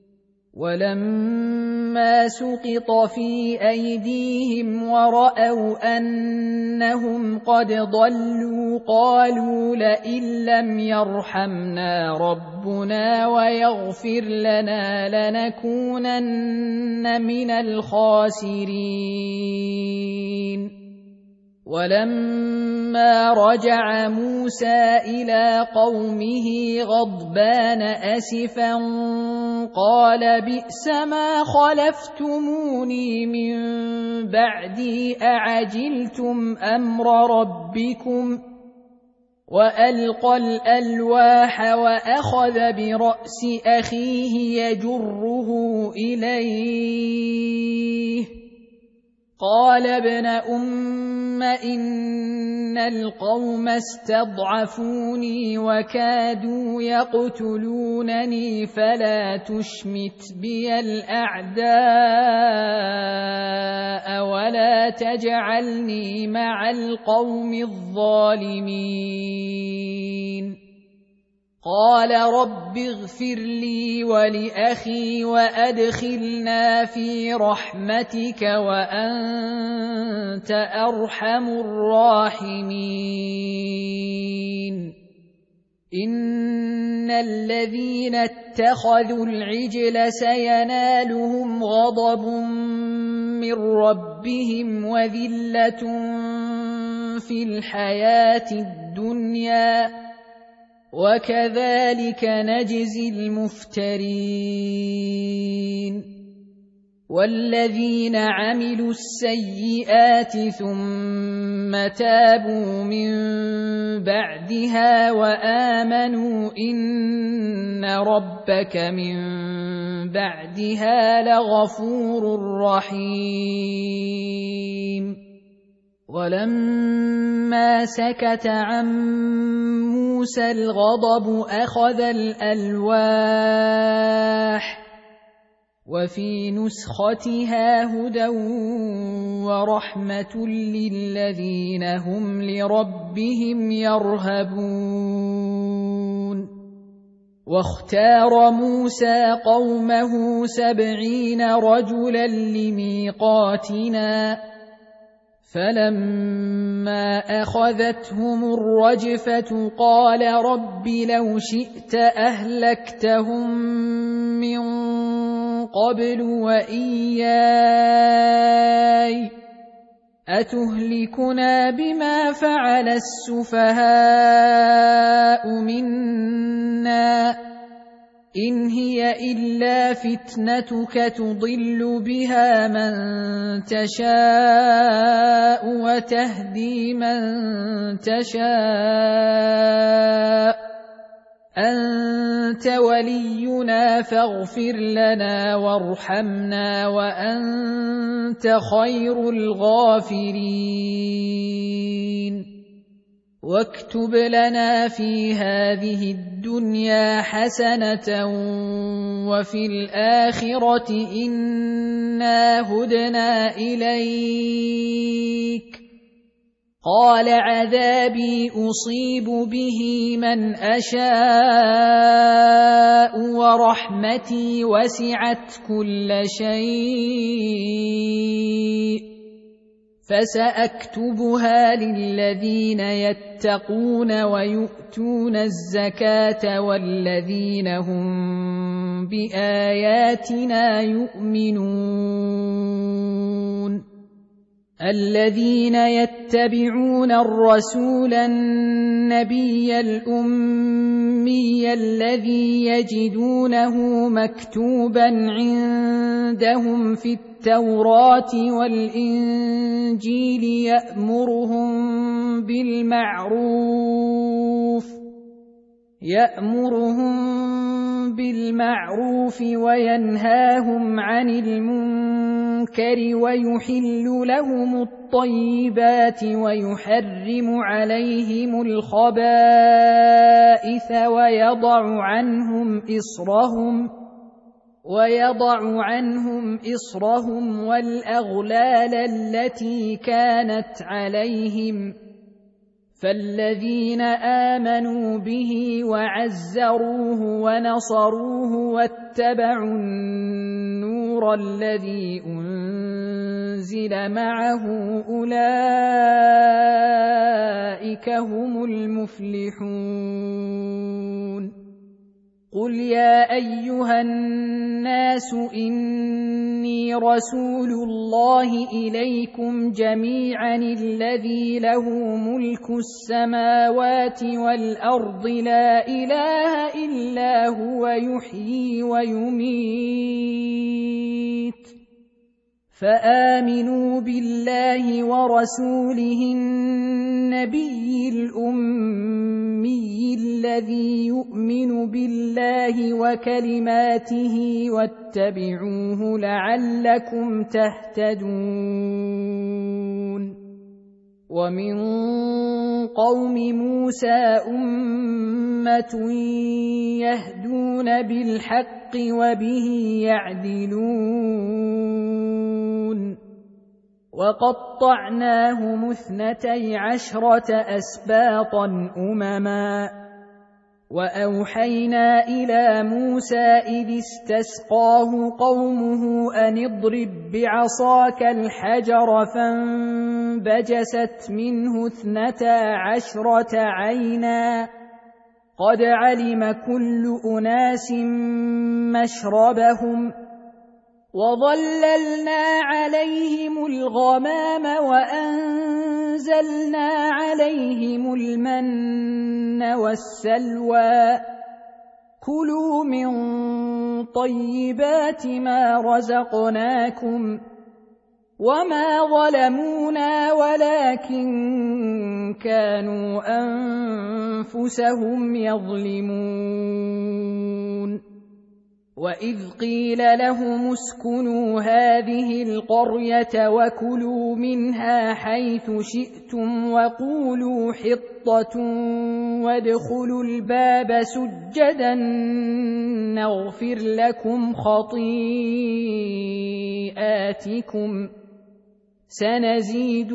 ولما سقط في أيديهم ورأوا أنهم قد ضلوا قالوا لئن لم يرحمنا ربنا ويغفر لنا لنكونن من الخاسرين. ولما رجع موسى إلى قومه غضبان أسفا قال بئس ما خلفتموني من بعدي أعجلتم أمر ربكم. وألقى الألواح وأخذ برأس أخيه يجره إليه قال ابن أم إن القوم استضعفوني وكادوا يقتلونني فلا تشمت بي الأعداء ولا تجعلني مع القوم الظالمين. قال رب اغفر لي ولأخي وأدخلنا في رحمتك وأنت أرحم الراحمين إن الذين اتخذوا العجل سينالهم غضب من ربهم وذلة في الحياة الدنيا وكذلك نجزي المفترين والذين عملوا السيئات ثم تابوا من بعدها وآمنوا إن ربك من بعدها لغفور رحيم ولما سكت عن موسى الغضب أخذ الألواح وفي نسختها هدى ورحمة للذين هم لربهم يرهبون واختار موسى قومه 70 رجلا لميقاتنا فلما أخذتهم الرجفة قال رب لو شئت أهلكتهم من قبل وإياي أتهلكنا بما فعل السفهاء منا إن هي إلا فتنتك تضل بها من تشاء وتهدي من تشاء أنت ولينا فاغفر لنا وارحمنا وأنت خير الغافرين واكتب لنا في هذه الدنيا حسنة وفي الآخرة إنا هدنا إليك قال عذابي أصيب به من أشاء ورحمتي وسعت كل شيء فسأكتبها للذين يتقون ويؤتون الزكاة والذين هم بآياتنا يؤمنون الذين يتبعون الرسول النبي الأمي الذي يجدونه مكتوبا عندهم في التوراة والإنجيل يأمرهم بالمعروف وينهاهم عن المنكر ويحل لهم الطيبات ويحرم عليهم الخبائث ويضع عنهم إصرهم والأغلال التي كانت عليهم فالذين آمنوا به وعزروه ونصروه واتبعوا النور الذي أنزل معه أولئك هم المفلحون قل يا أيها الناس إني رسول الله إليكم جميعا الذي له ملك السماوات والأرض لا إله إلا هو يحيي ويميت فآمنوا بالله ورسوله النبي الأمي الذي يؤمن بالله وكلماته واتبعوه لعلكم تهتدون ومن قوم موسى أمة يهدون بالحق وبه يعدلون وقطعناهم 12 أسباطا أمما وأوحينا إلى موسى إذ استسقاه قومه أن اضرب بعصاك الحجر فانبجست منه 12 عينا قد علم كل أناس مشربهم وظللنا عليهم الغمام وأنزلنا عليهم المن والسلوى كلوا من طيبات ما رزقناكم وما ظلمونا ولكن كانوا أنفسهم يظلمون وإذ قيل لهم اسكنوا هذه القرية وكلوا منها حيث شئتم وقولوا حطة وادخلوا الباب سجدا نغفر لكم خطيئاتكم سنزيد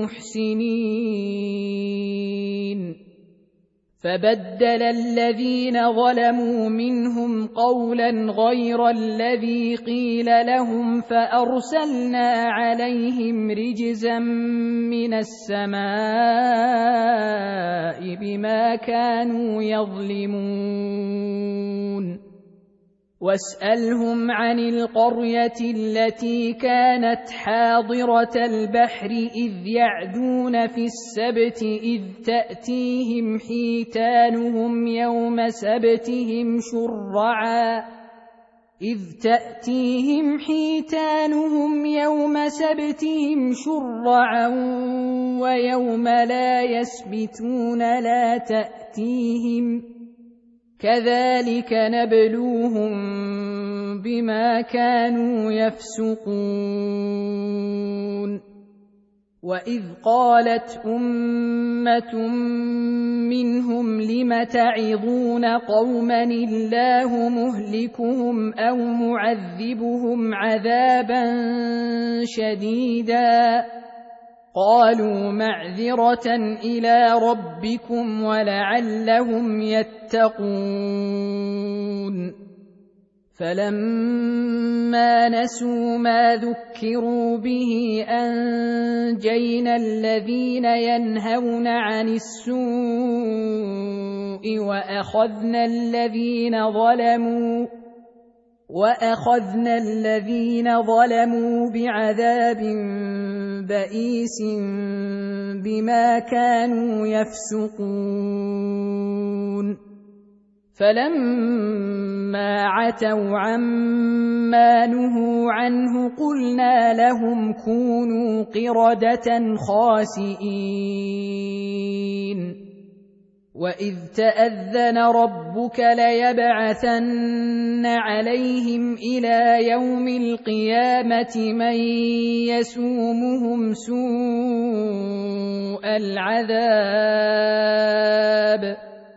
المحسنين فبدل الذين ظلموا منهم قولا غير الذي قيل لهم فأرسلنا عليهم رجزا من السماء بما كانوا يظلمون واسألهم عن القرية التي كانت حاضرة البحر إذ يعدون في السبت إذ تأتيهم حيتانهم يوم سبتهم شرعا ويوم لا يسبتون لا تأتيهم كذلك نبلوهم بما كانوا يفسقون وإذ قالت أمة منهم لم تعظون قوما الله مهلكهم أو معذبهم عذابا شديدا قالوا معذرة إلى ربكم ولعلهم يتقون فلما نسوا ما ذكروا به أنجينا الذين ينهون عن السوء وأخذنا الذين ظلموا بعذاب بئيس بما كانوا يفسقون فلما عتوا عما نهوا عنه قلنا لهم كونوا قردة خاسئين وإذ تأذن ربك ليبعثن عليهم إلى يوم القيامة من يسومهم سوء العذاب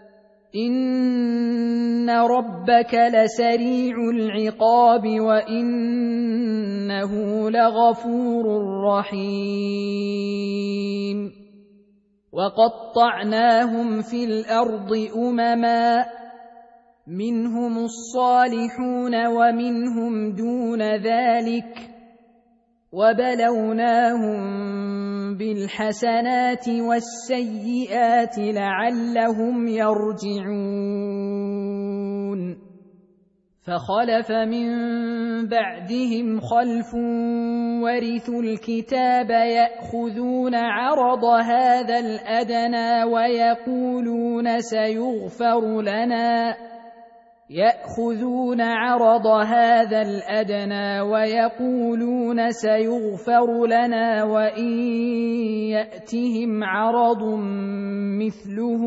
إن ربك لسريع العقاب وإنه لغفور رحيم وقطعناهم في الأرض أمما منهم الصالحون ومنهم دون ذلك وبلوناهم بالحسنات والسيئات لعلهم يرجعون فخلف من بعدهم خلف ورثوا الكتاب يأخذون عرض هذا الأدنى ويقولون سيغفر لنا وإن يأتهم عرض مثله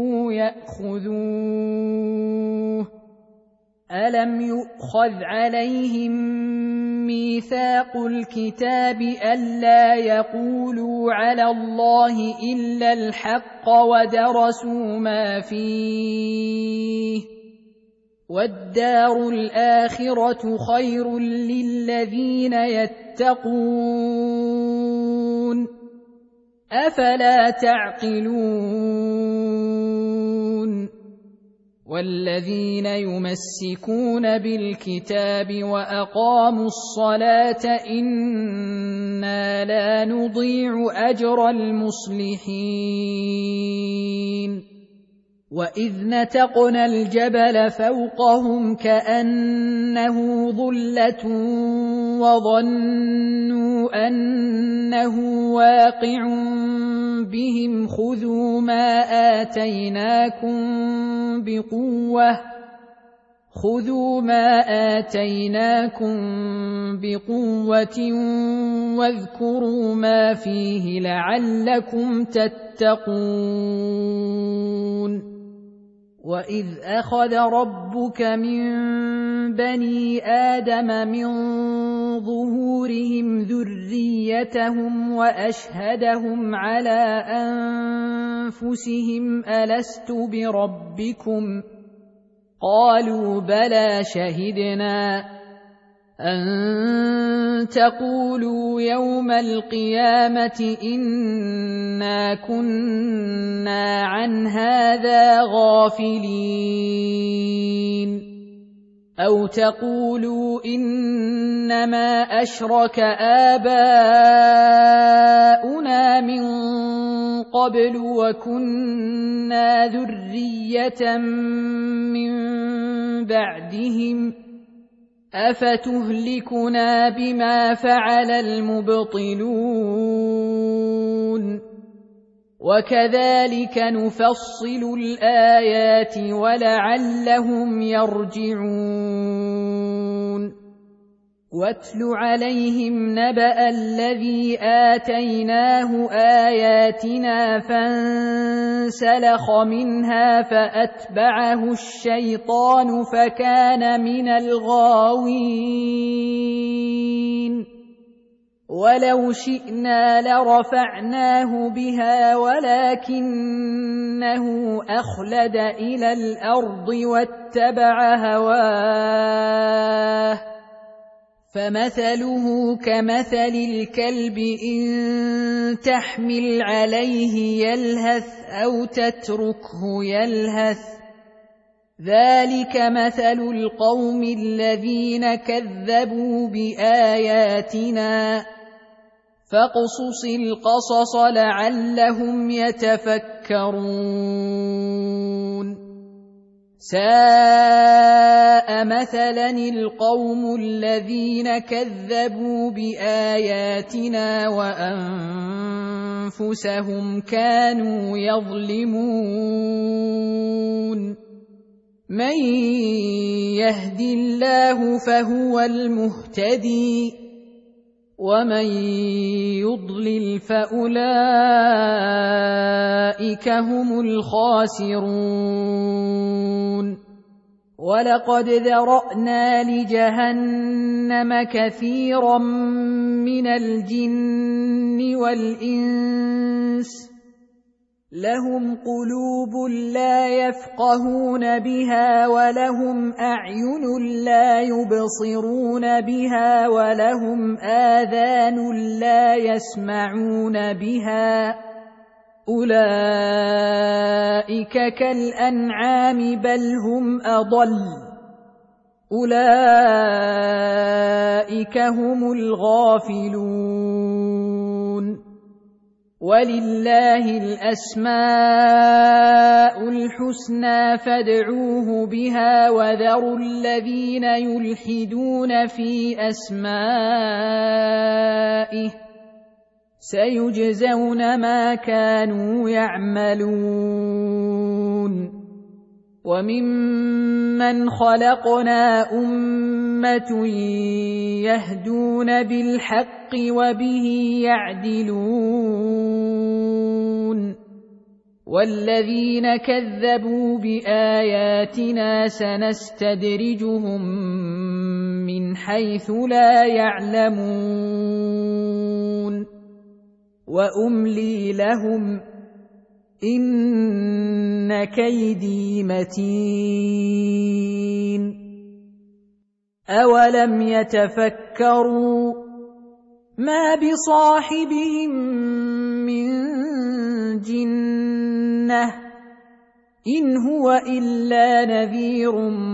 يأخذوه ألم يؤخذ عليهم ميثاق الكتاب ألا يقولوا على الله إلا الحق ودرسوا ما فيه والدار الآخرة خير للذين يتقون أفلا تعقلون والذين يمسكون بالكتاب وأقاموا الصلاة إنا لا نضيع أجر المصلحين وإذ نتقنا الجبل فوقهم كأنه ظلة وظنوا أنه واقع بهم خذوا ما آتيناكم بقوة واذكروا ما فيه لعلكم تتقون وإذ أخذ ربك من بني آدم من ظهورهم ذريتهم وأشهدهم على أنفسهم ألست بربكم قالوا بلى شهدنا أن تقولوا يوم القيامة إنا كنا عن هذا غافلين أو تقولوا إنما أشرك آباؤنا من قبل وكنا ذرية من بعدهم أفتهلكنا بما فعل المبطلون وكذلك نفصل الآيات ولعلهم يرجعون واتل عليهم نبأ الذي آتيناه آياتنا فانسلخ منها فأتبعه الشيطان فكان من الغاوين ولو شئنا لرفعناه بها ولكنه أخلد إلى الأرض واتبع هواه فمثله كمثل الكلب إن تحمل عليه يلهث أو تتركه يلهث ذلك مثل القوم الذين كذبوا بآياتنا فاقصص القصص لعلهم يتفكرون ساء مثلا القوم الذين كذبوا بآياتنا وأنفسهم كانوا يظلمون من يهد الله فهو المهتدي ومن يضلل فأولئك هم الخاسرون ولقد ذرأنا لجهنم كثيرا من الجن والإنس لهم قلوب لا يفقهون بها ولهم أعين لا يبصرون بها ولهم آذان لا يسمعون بها أولئك كالأنعام بل هم أضل أولئك هم الغافلون ولله الأسماء الحسنى فادعوه بها وذروا الذين يلحدون في أسمائه سيجزون ما كانوا يعملون وممن خلقنا أمة يهدون بالحق وبه يعدلون والذين كذبوا بآياتنا سنستدرجهم من حيث لا يعلمون وأملي لهم إن كيدي متين أولم يتفكروا ما بصاحبهم من جنة إن هو إلا نذير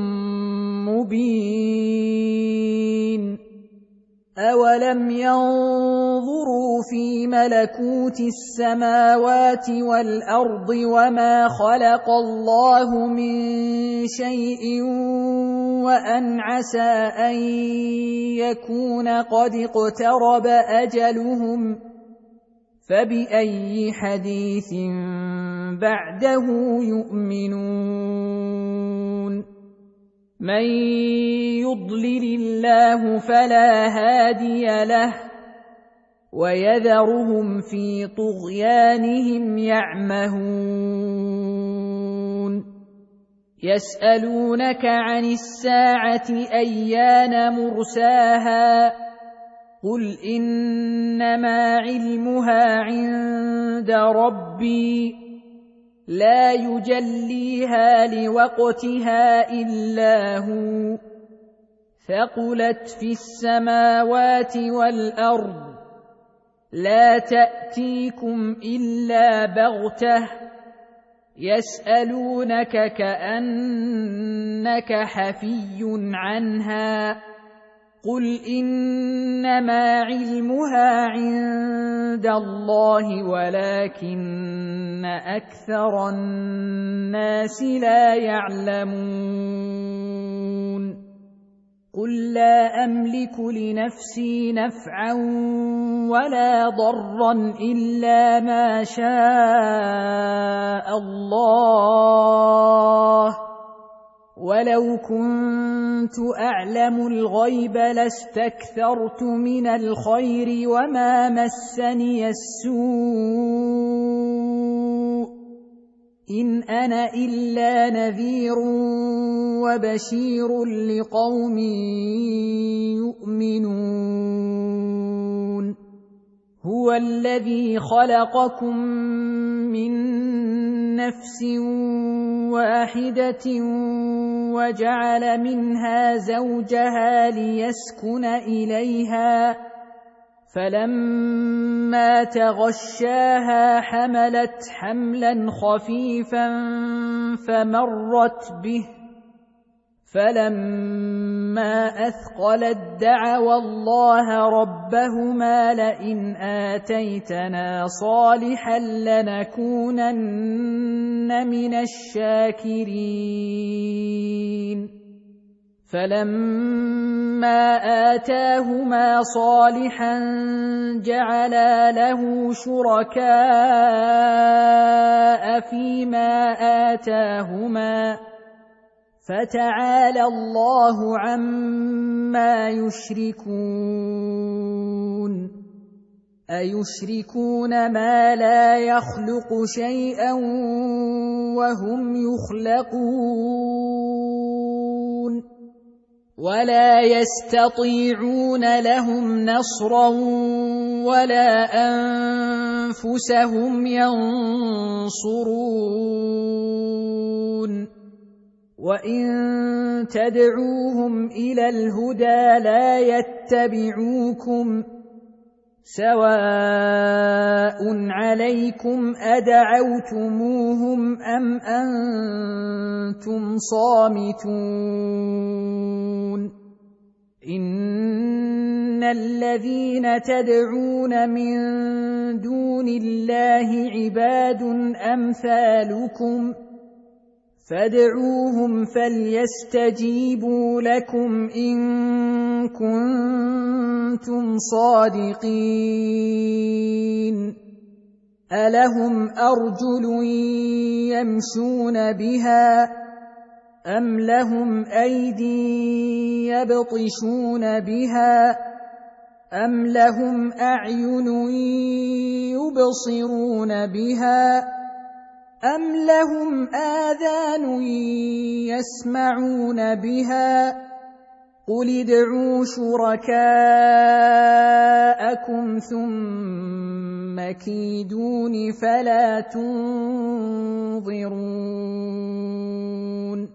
مبين أولم ينظروا في ملكوت السماوات والأرض وما خلق الله من شيء وأن عسى أن يكون قد اقترب أجلهم فبأي حديث بعده يؤمنون من يضلل الله فلا هادي له ويذرهم في طغيانهم يعمهون يسألونك عن الساعة أيان مرساها قل إنما علمها عند ربي لا يجليها لوقتها إلا هو ثقلت في السماوات والأرض لا تأتيكم إلا بغتة يسألونك كأنك حفي عنها قل إنما علمها عند الله ولكن أكثر الناس لا يعلمون قل لا أملك لنفسي نفعا ولا ضرا إلا ما شاء الله ولو كنت أعلم الغيب لاستكثرت من الخير وما مسني السوء إن أنا إلا نذير وبشير لقوم يؤمنون هو الذي خلقكم من نفس واحدة وجعل منها زوجها ليسكن إليها فلما تغشاها حملت حملا خفيفا فمرت به فلما أثقلت دعوا الله ربهما لئن آتيتنا صالحا لنكونن من الشاكرين فلما آتاهما صالحا جعلا له شركاء فيما آتاهما فتعالى الله عما يشركون أيشركون ما لا يخلق شيئا وهم يخلقون ولا يستطيعون لهم نصرا ولا أنفسهم ينصرون وإن تدعوهم إلى الهدى لا يتبعوكم سواء عليكم أدعوتموهم أم أنتم صامتون إن الذين تدعون من دون الله عباد أمثالكم فادعوهم فليستجيبوا لكم إن كنتم صادقين ألهم أرجل يمشون بها أم لهم أيدي يبطشون بها أم لهم أعين يبصرون بها أم لهم آذان يسمعون بها قل ادعوا شركاءكم ثم كيدون فلا تنظرون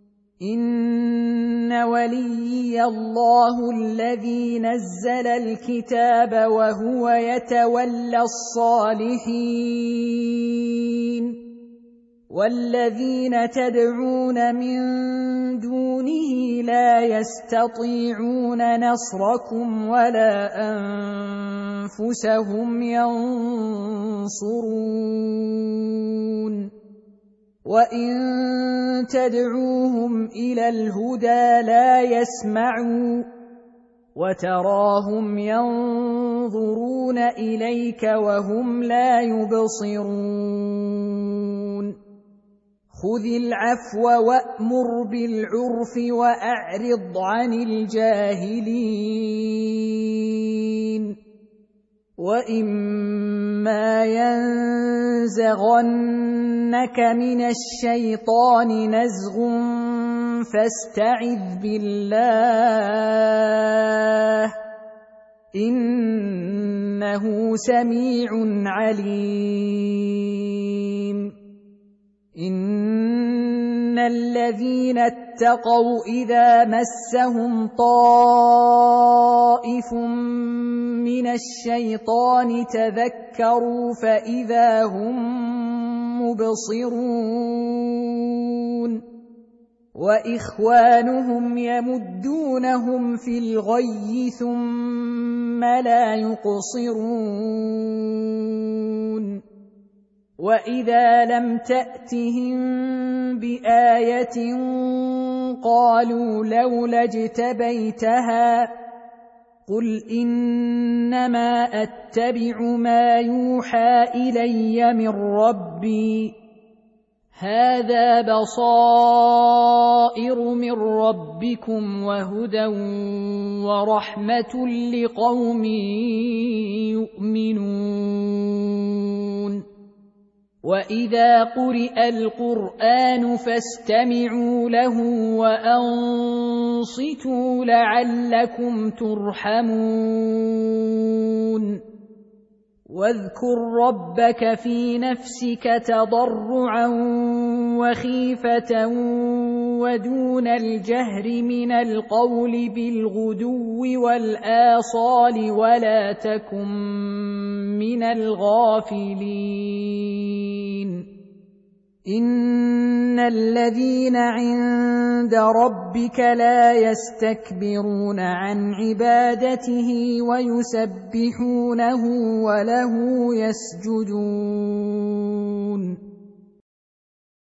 إن وليي الله الذي نزل الكتاب وهو يتولى الصالحين والذين تدعون من دونه لا يستطيعون نصركم ولا أنفسهم ينصرون وإن تدعوهم إلى الهدى لا يسمعوا وتراهم ينظرون إليك وهم لا يبصرون خذ العفو وأمر بالعرف وأعرض عن الجاهلين وإما ينزغنك من الشيطان نزغ فاستعذ بالله إنه سميع عليم إن الذين اتقوا إذا مسهم طائف من الشيطان تذكروا فإذا هم مبصرون وإخوانهم يمدونهم في الغي ثم لا يقصرون وإذا لم تأتهم بآية قالوا لولا اجتبيتها قل إنما أتبع ما يوحى إلي من ربي هذا بصائر من ربكم وهدى ورحمة لقوم يؤمنون وإذا قرئ القرآن فاستمعوا له وأنصتوا لعلكم ترحمون واذكر ربك في نفسك تضرعا وخيفة ودون الجهر من القول بالغدو والآصال ولا تكن من الغافلين إن الذين عند ربك لا يستكبرون عن عبادته ويسبحونه وله يسجدون